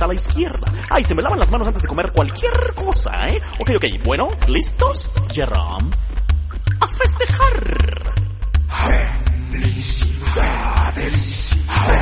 a la izquierda. Ay, se me lavan las manos antes de comer cualquier cosa, ¿eh? Ok, bueno, ¿listos, Jerome? ¡A festejar! Felicidades.